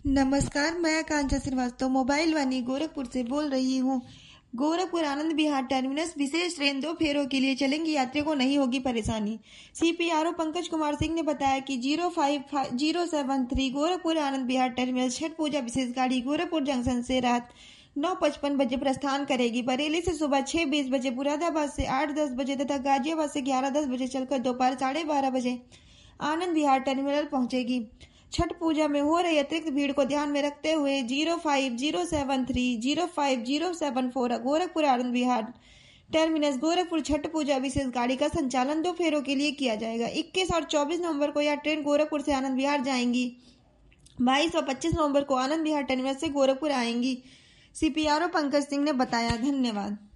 नमस्कार, मैं आकांक्षा श्रीवास्तव मोबाइल वानी गोरखपुर से बोल रही हूँ। गोरखपुर आनंद विहार टर्मिनस विशेष ट्रेन 2 फेरों के लिए चलेंगी, यात्रियों को नहीं होगी परेशानी। सीपीआरओ पंकज कुमार सिंह ने बताया कि 05073 गोरखपुर आनंद विहार टर्मिनस छठ पूजा विशेष गाड़ी गोरखपुर जंक्शन से रात 9:55 बजे प्रस्थान करेगी। बरेली से सुबह 6:20 बजे, मुरादाबाद से 8:10 बजे तथा गाजियाबाद से 11:10 बजे चलकर दोपहर 12:30 बजे आनंद विहार टर्मिनल पहुंचेगी। छठ पूजा में हो रही अतिरिक्त भीड़ को ध्यान में रखते हुए 05073 05074 गोरखपुर आनंद विहार टर्मिनस गोरखपुर छठ पूजा विशेष गाड़ी का संचालन 2 फेरों के लिए किया जाएगा। 21 और 24 नवंबर को यह ट्रेन गोरखपुर से आनंद विहार जाएंगी। 22 और 25 नवंबर को आनंद विहार टर्मिनस से गोरखपुर आएंगी। सीपीआरओ पंकज सिंह ने बताया। धन्यवाद।